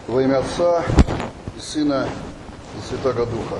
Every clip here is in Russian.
Во имя Отца и Сына и Святаго Духа.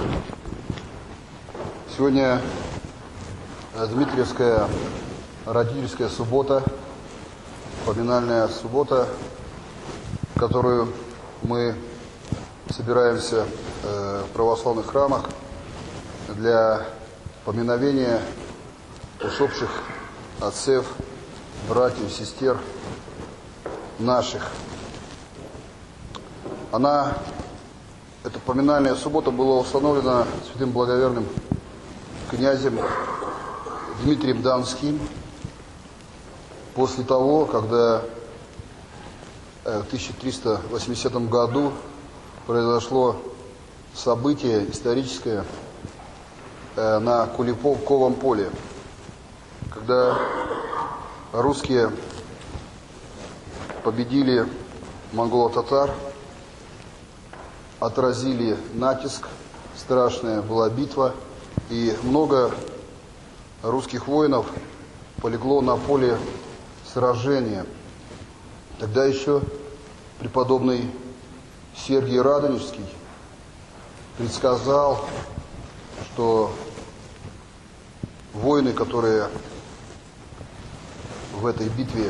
Сегодня Дмитриевская родительская суббота, поминальная суббота, в которую мы собираемся в православных храмах для поминовения усопших отцев, братьев, сестер наших. Эта поминальная суббота была установлена святым благоверным князем Дмитрием Данским после того, когда в 1380 году произошло событие историческое на Куликовом поле, когда русские победили монголо-татар, отразили натиск, страшная была битва, и много русских воинов полегло на поле сражения. Тогда еще преподобный Сергий Радонежский предсказал, что воины, которые в этой битве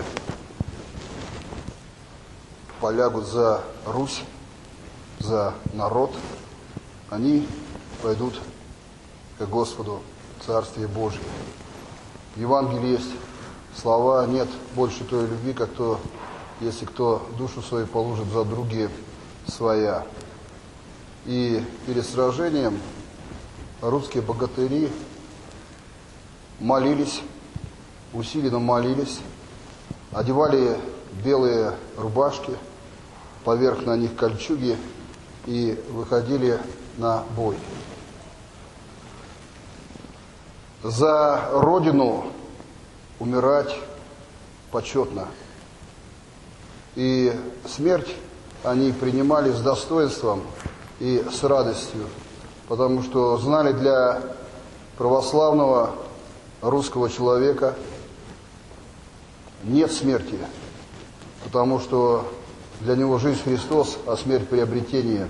полягут за Русь, за народ, они пойдут к Господу в Царствие Божие. В Евангелии есть слова: нет больше той любви, как то, если кто душу свою положит за други своя. И перед сражением русские богатыри молились, усиленно молились, одевали белые рубашки, поверх на них кольчуги, и выходили на бой. За Родину умирать почетно. И смерть они принимали с достоинством и с радостью, потому что знали, для православного русского человека нет смерти, потому что для него жизнь Христос, а смерть приобретение.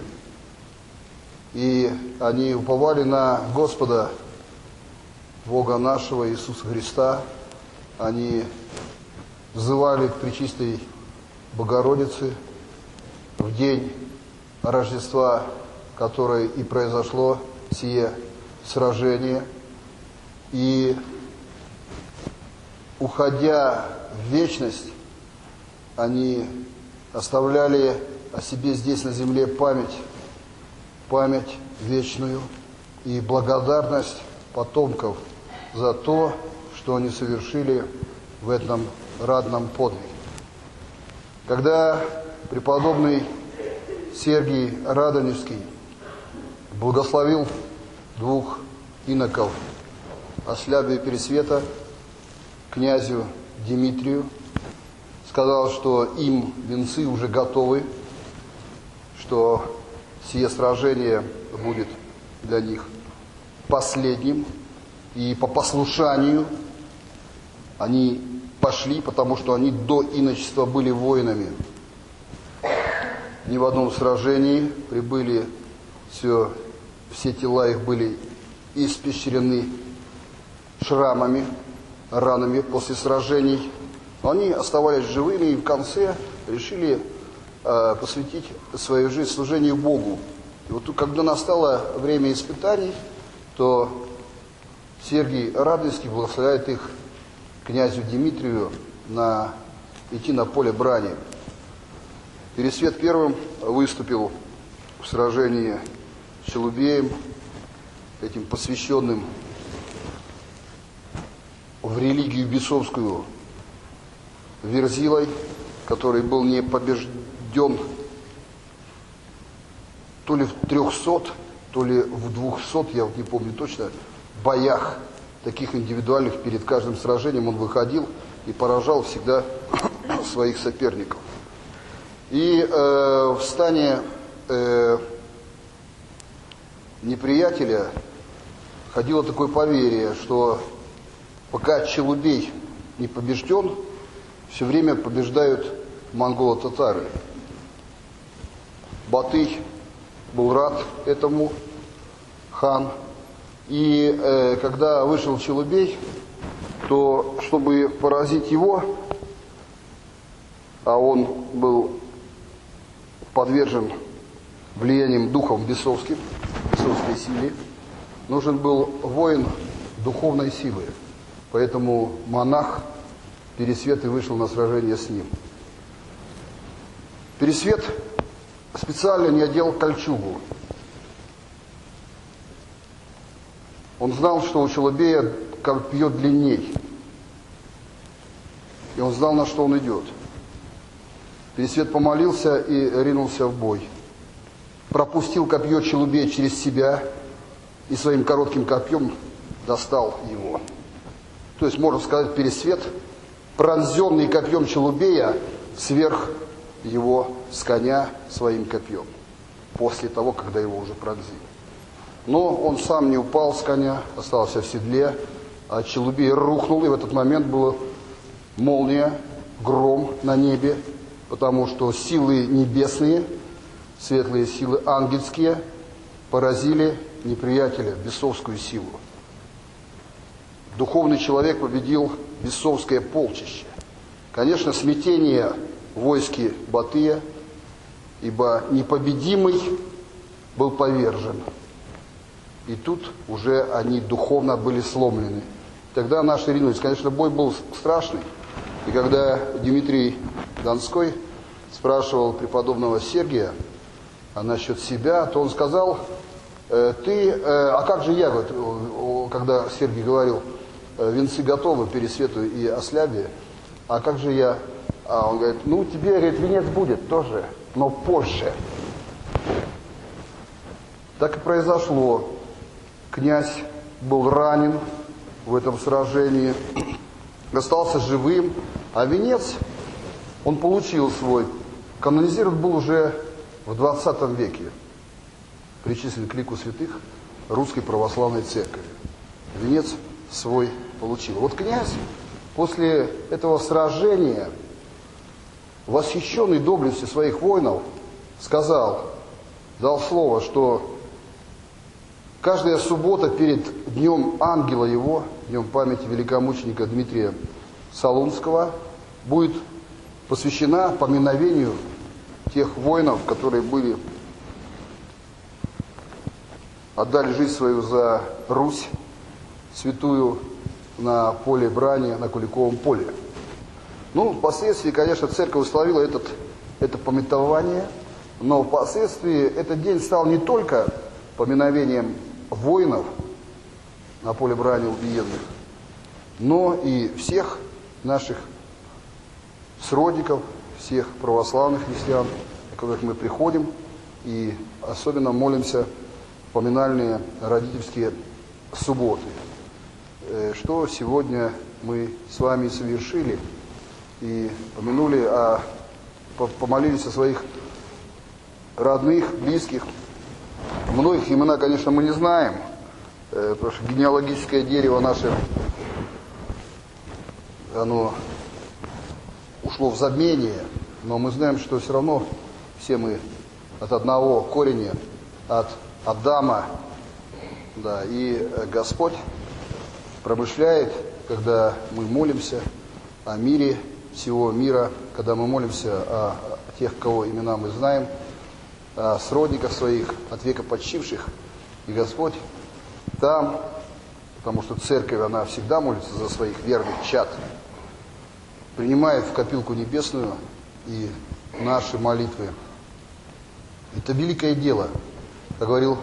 И они уповали на Господа, Бога нашего Иисуса Христа. Они взывали к Пречистой Богородице в день Рождества, которое и произошло сие сражение. И, уходя в вечность, они оставляли о себе здесь на земле память вечную и благодарность потомков за то, что они совершили в этом ратном подвиге. Когда преподобный Сергий Радонежский благословил двух иноков Ослябия и Пересвета князю Дмитрию, сказал, что им венцы уже готовы, что сие сражение будет для них последним, и по послушанию они пошли, потому что они до иночества были воинами. Ни в одном сражении прибыли, все тела их были испещрены шрамами, ранами после сражений. Но они оставались живыми и в конце решили посвятить свою жизнь служению Богу. И вот когда настало время испытаний, то Сергий Радонежский благословляет их князю Дмитрию идти на поле брани. Пересвет первым выступил в сражении с Челубеем, этим посвященным в религию бесовскую Верзилой, который был не побежден то ли в 300, то ли в 200, я вот не помню точно, боях таких индивидуальных. Перед каждым сражением он выходил и поражал всегда своих соперников. И в стане неприятеля ходило такое поверье, что пока Челубей не побежден, все время побеждают монголо-татары. Батый был рад этому, хан. И когда вышел Челубей, то чтобы поразить его, а он был подвержен влиянием духом бесовской силе, нужен был воин духовной силы. Поэтому монах Пересвет и вышел на сражение с ним. Пересвет специально не одел кольчугу. Он знал, что у Челубея копье длинней. И он знал, на что он идет. Пересвет помолился и ринулся в бой. Пропустил копье Челубея через себя и своим коротким копьем достал его. То есть, можно сказать, Пересвет, пронзенный копьем Челубея, сверх его с коня своим копьем, после того, когда его уже пронзили. Но он сам не упал с коня, остался в седле, а Челубей рухнул, и в этот момент была молния, гром на небе, потому что силы небесные, светлые силы ангельские, поразили неприятеля, бесовскую силу. Духовный человек победил бесовское полчище. Конечно, смятение войски Батыя, ибо непобедимый был повержен. И тут уже они духовно были сломлены. Тогда наши ринулись. Конечно, бой был страшный. И когда Дмитрий Донской спрашивал преподобного Сергия насчет себя, то он сказал: а как же я, когда Сергий говорил, венцы готовы Пересвету и Ослябе, а как же я? А он говорит: тебе, говорит, венец будет тоже, но позже. Так и произошло. Князь был ранен в этом сражении, остался живым, а венец он получил свой. Канонизирован был уже в 20 веке, причислен к лику святых Русской Православной Церкви. Венец свой получил. Вот князь после этого сражения, восхищенный доблестью своих воинов, дал слово, что каждая суббота перед днем ангела его, днем памяти великомученика Дмитрия Солунского, будет посвящена поминовению тех воинов, которые отдали жизнь свою за Русь святую на поле брани, на Куликовом поле. Впоследствии, конечно, церковь установила это памятование, но впоследствии этот день стал не только поминовением воинов на поле брани убиенных, но и всех наших сродников, всех православных христиан, о которых мы приходим и особенно молимся в поминальные родительские субботы, что сегодня мы с вами совершили и помолились о своих родных, близких. Многих имена, конечно, мы не знаем, потому что генеалогическое дерево наше, оно ушло в забвение, но мы знаем, что все равно все мы от одного корня, от Адама, да, и Господь промышляет, когда мы молимся о мире всего мира, когда мы молимся о тех, кого имена мы знаем, о сродниках своих, от века почивших. И Господь там, потому что церковь, она всегда молится за своих верных чад, принимает в копилку небесную и наши молитвы. Это великое дело, как говорил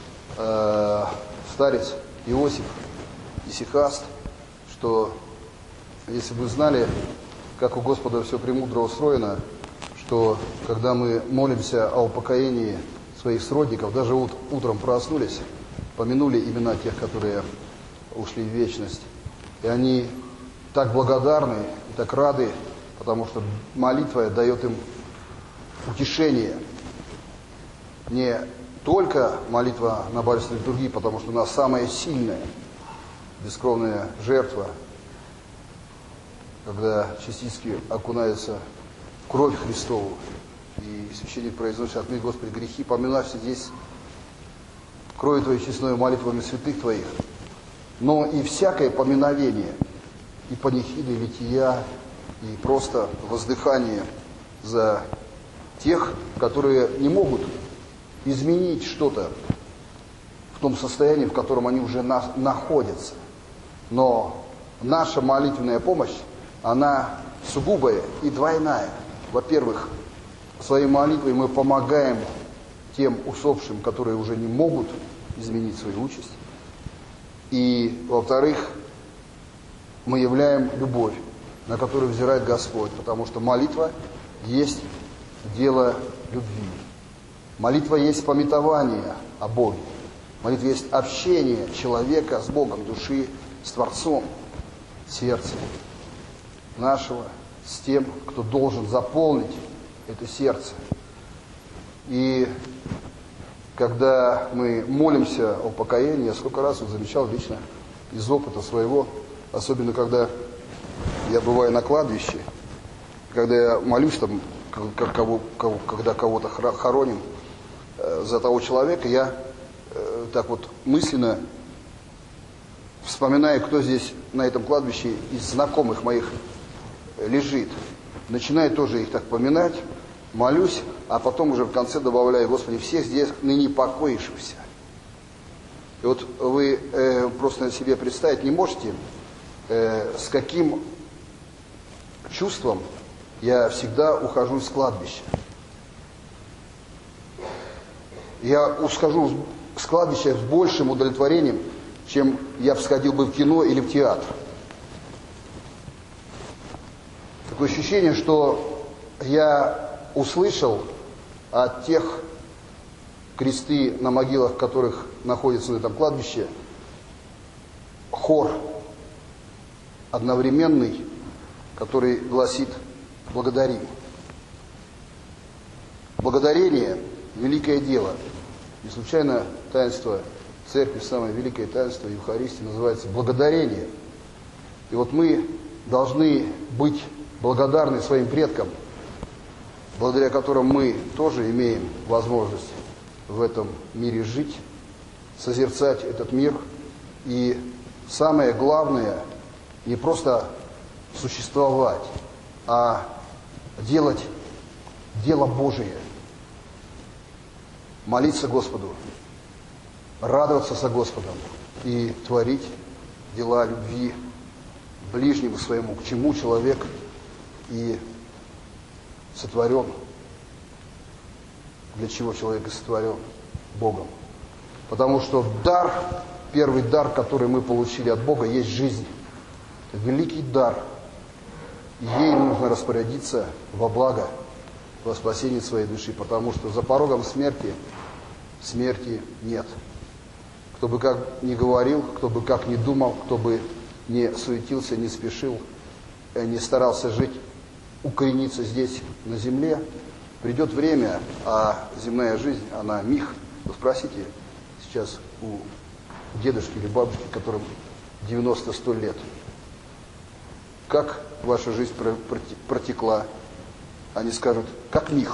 старец Иосиф Исихаст, что если бы вы знали, как у Господа все премудро устроено, что когда мы молимся о упокоении своих сродников, даже утром проснулись, помянули имена тех, которые ушли в вечность, и они так благодарны и так рады, потому что молитва дает им утешение. Не только молитва на божественной литургии, потому что она самая сильная, бескровная жертва, когда частички окунаются в кровь Христову, и священник произносит: «Отмени, Господи, грехи, поминавшись здесь кровью Твоей честной, молитвами святых Твоих». Но и всякое поминовение, и панихиды, и лития, и просто воздыхание за тех, которые не могут изменить что-то в том состоянии, в котором они уже находятся. Но наша молитвенная помощь, она сугубая и двойная. Во-первых, своей молитвой мы помогаем тем усопшим, которые уже не могут изменить свою участь. И, во-вторых, мы являем любовь, на которую взирает Господь, потому что молитва есть дело любви. Молитва есть памятование о Боге. Молитва есть общение человека с Богом, души с Творцом, сердца нашего, с тем, кто должен заполнить это сердце. И когда мы молимся о покаянии, я сколько раз замечал лично из опыта своего, особенно когда я бываю на кладбище, когда я молюсь там, когда кого-то хороним за того человека, я так вот мысленно вспоминаю, кто здесь на этом кладбище из знакомых моих лежит. Начинаю тоже их так поминать, молюсь, а потом уже в конце добавляю: Господи, всех здесь ныне покоившихся. И вот вы просто себе представить не можете, с каким чувством я всегда ухожу с кладбища. Я ухожу с кладбища с большим удовлетворением, чем я сходил бы в кино или в театр. Такое ощущение, что я услышал от тех кресты на могилах, которых находится на этом кладбище, хор одновременный, который гласит: «Благодари». Благодарение – великое дело. Не случайно таинство церкви, самое великое таинство Евхаристии, называется благодарение. И вот мы должны быть благодарны своим предкам, благодаря которым мы тоже имеем возможность в этом мире жить, созерцать этот мир. И самое главное, не просто существовать, а делать дело Божие. Молиться Господу, радоваться со Господом и творить дела любви ближнему своему, к чему человек и сотворен, для чего человек и сотворен Богом. Потому что дар, первый дар, который мы получили от Бога, есть жизнь. Это великий дар. И ей нужно распорядиться во благо, во спасение своей души, потому что за порогом смерти нет. Кто бы как ни говорил, кто бы как ни думал, кто бы не суетился, не спешил, не старался жить, укорениться здесь, на земле, придет время, а земная жизнь, она миг. Вы спросите сейчас у дедушки или бабушки, которым 90-100 лет, как ваша жизнь протекла? Они скажут: как миг.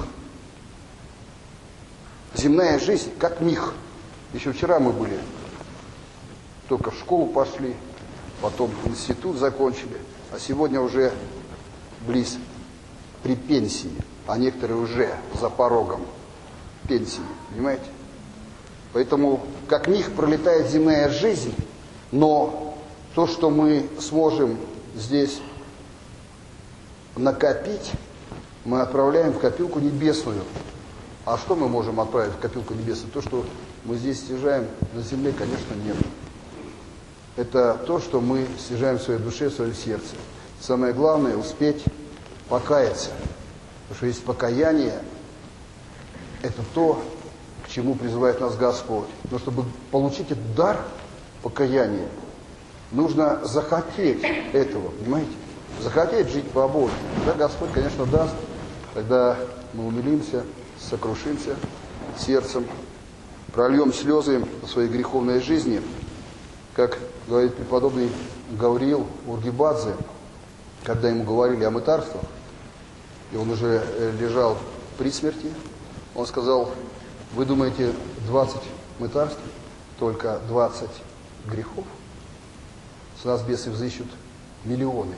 Земная жизнь как миг. Еще вчера мы были, только в школу пошли, потом институт закончили, а сегодня уже близ при пенсии, а некоторые уже за порогом пенсии, понимаете? Поэтому как миг пролетает земная жизнь, но то, что мы сможем здесь накопить, мы отправляем в копилку небесную. А что мы можем отправить в копилку небесную? То, что мы здесь стяжаем на земле, конечно, нет. Это то, что мы стяжаем в своей душе, в своем сердце. Самое главное — успеть покаяться. Потому что есть покаяние, это то, к чему призывает нас Господь. Но чтобы получить этот дар покаяния, нужно захотеть этого, понимаете? Захотеть жить по Богу. Да, Господь, конечно, даст, когда мы умилимся, сокрушимся сердцем, прольем слезы по своей греховной жизни, как говорит преподобный Гавриил Ургибадзе, когда ему говорили о мытарствах, и он уже лежал при смерти. Он сказал: вы думаете, 20 мытарств, только 20 грехов? С нас бесы взыщут миллионы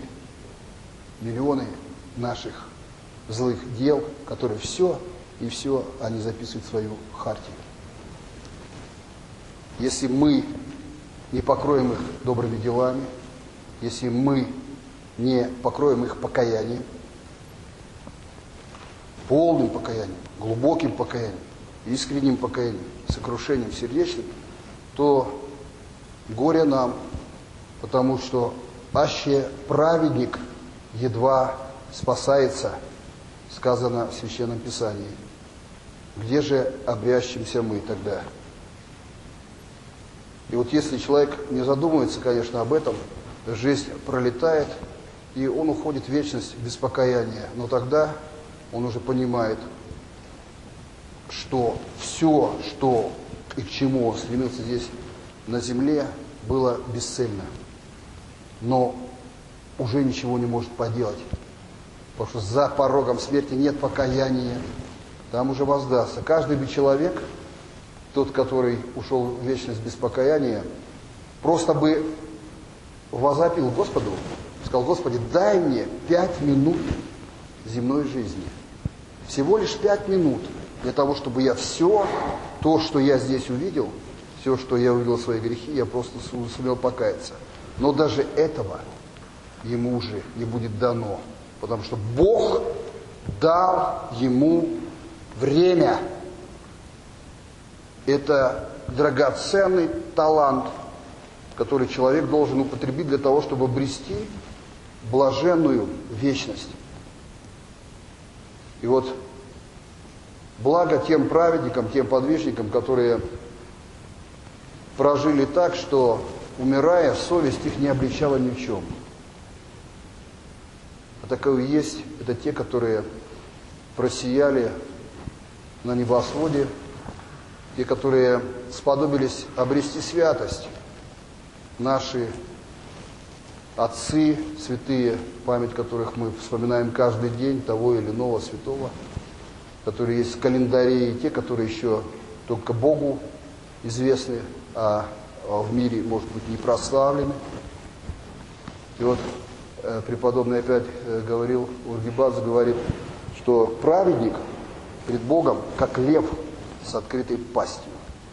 наших злых дел, которые все и все они записывают в свою хартию. Если мы не покроем их добрыми делами, если мы не покроем их покаянием, полным покаянием, глубоким покаянием, искренним покаянием, сокрушением сердечным, то горе нам, потому что аще праведник едва спасается, сказано в Священном Писании. Где же обрящемся мы тогда? И вот если человек не задумывается, конечно, об этом, жизнь пролетает, и он уходит в вечность без покаяния. Но тогда он уже понимает, что все, что и к чему он стремился здесь на земле, было бесцельно. Но уже ничего не может поделать. Потому что за порогом смерти нет покаяния. Там уже воздастся. Каждый бы человек, тот, который ушел в вечность без покаяния, просто бы возопил Господу, сказал: Господи, дай мне 5 минут земной жизни. Всего лишь 5 минут для того, чтобы я все то, что я здесь увидел, все, что я увидел свои грехи, я просто сумел покаяться. Но даже этого ему уже не будет дано, потому что Бог дал ему время. Это драгоценный талант, который человек должен употребить для того, чтобы обрести блаженную вечность. И вот благо тем праведникам, тем подвижникам, которые прожили так, что, умирая, совесть их не обличала ни в чем. А таковы есть, это те, которые просияли на небосводе, те, которые сподобились обрести святость. Наши отцы святые, память которых мы вспоминаем каждый день, того или иного святого, которые есть в календаре, и те, которые еще только Богу известны, а в мире, может быть, не прославлены. И вот преподобный опять говорил, Ургибадзе говорит, что праведник пред Богом, как лев с открытой пастью.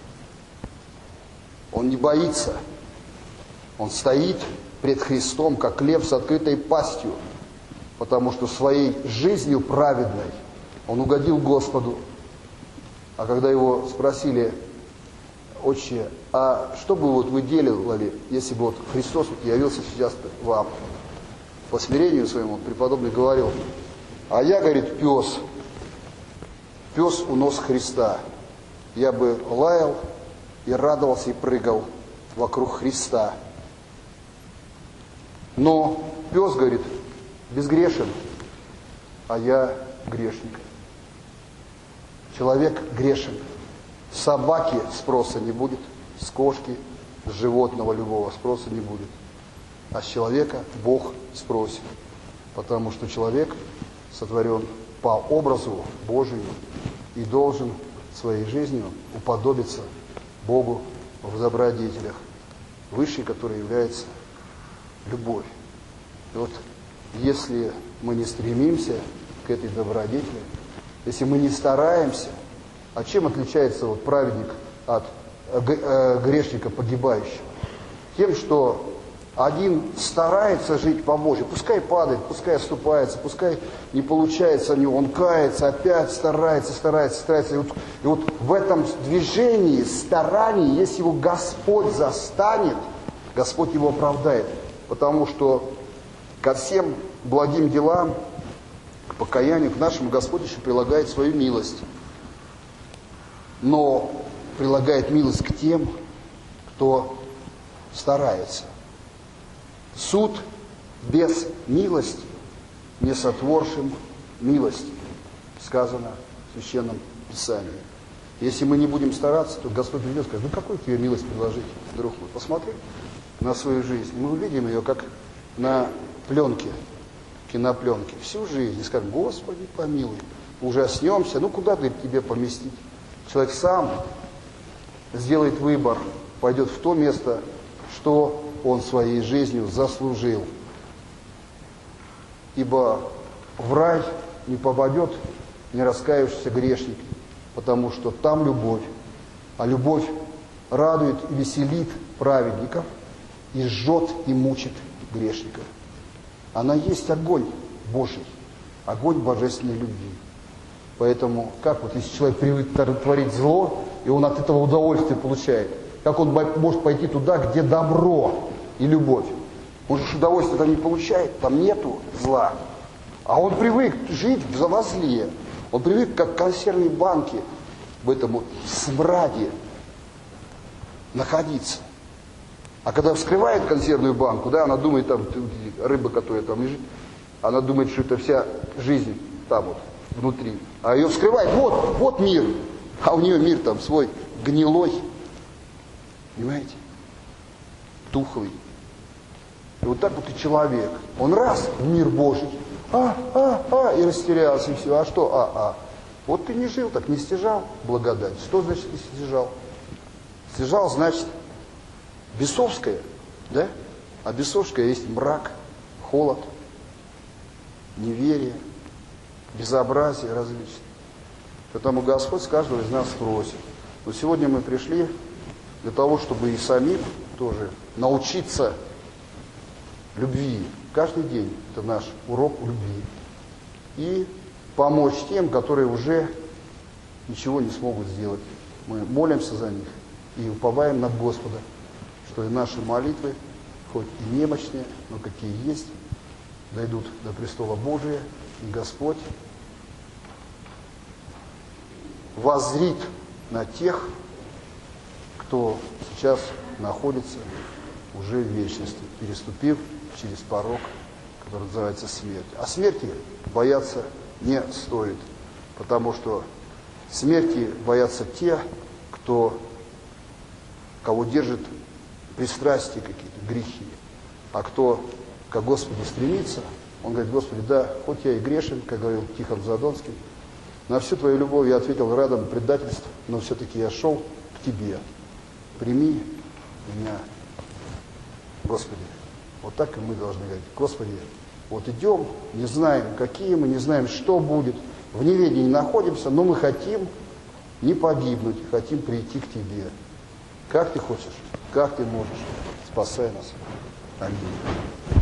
Он не боится. Он стоит пред Христом, как лев с открытой пастью, потому что своей жизнью праведной он угодил Господу. А когда его спросили: Отче, а что бы вот вы делали, если бы вот Христос явился сейчас вам? По смирению своему преподобный говорил: а я, говорит, пес у нос Христа. Я бы лаял и радовался и прыгал вокруг Христа. Но пес, говорит, безгрешен, а я грешник. Человек грешен. С собаки спроса не будет, с кошки, с животного любого спроса не будет. А с человека Бог спросит. Потому что человек сотворен по образу Божию и должен своей жизнью уподобиться Богу в добродетелях, высшей которой является любовь. И вот если мы не стремимся к этой добродетели, если мы не стараемся, а чем отличается вот праведник от грешника погибающего? Тем, что один старается жить по Божьему, пускай падает, пускай оступается, пускай не получается у него, он кается, опять старается. И вот в этом движении, старании, если его Господь застанет, Господь его оправдает. Потому что ко всем благим делам, к покаянию, к нашему Господь еще прилагает свою милость. Но прилагает милость к тем, кто старается. Суд без милости не сотворшим милости, сказано в Священном Писании. Если мы не будем стараться, то Господь придет и скажет: ну какую тебе милость предложить, друг мой? Посмотри на свою жизнь. Мы увидим ее как на пленке, кинопленке, всю жизнь. И скажем: Господи, помилуй. ужаснемся. Ну, куда ты тебе поместить? Человек сам сделает выбор, пойдет в то место, что он своей жизнью заслужил. Ибо в рай не попадет не раскаявшийся грешник, потому что там любовь. А любовь радует и веселит праведников и жжет и мучит грешников. Она есть огонь Божий, огонь божественной любви. Поэтому, как вот если человек привык творить зло, и он от этого удовольствие получает, как он может пойти туда, где добро и любовь? Он же удовольствия там не получает, там нету зла. А он привык жить во зле. Он привык, как консервные банки, в этом смраде находиться. А когда вскрывает консервную банку, да, она думает, там, рыба, которая там лежит, она думает, что это вся жизнь там вот, внутри. А ее вскрывает, вот мир. А у нее мир там свой гнилой. Понимаете? Тухлый. И вот так вот и человек. Он раз в мир Божий. И растерялся, и все. А что? Вот ты не жил, так не стяжал благодать. Что значит не стяжал? Стяжал, значит, бесовское, да? А бесовское есть мрак, холод, неверие, безобразие различные. Поэтому Господь с каждого из нас просит. Но сегодня мы пришли для того, чтобы и самим тоже научиться любви. Каждый день это наш урок любви. И помочь тем, которые уже ничего не смогут сделать. Мы молимся за них и уповаем на Господа, что и наши молитвы, хоть и немощные, но какие есть, дойдут до престола Божия, и Господь воззрит на тех, кто сейчас находится уже в вечности, переступив через порог, который называется смерть. А смерти бояться не стоит, потому что смерти боятся те, кого держит пристрастия какие-то, грехи. А кто к Господу стремится, он говорит: Господи, да, хоть я и грешен, как говорил Тихон Задонский, на всю Твою любовь я ответил радом предательств, но все-таки я шел к Тебе. Прими меня, Господи. Вот так и мы должны говорить: Господи, вот идем, не знаем, какие мы, не знаем, что будет, в неведении находимся, но мы хотим не погибнуть, хотим прийти к Тебе. Как Ты хочешь, как Ты можешь, спасай нас. Аминь.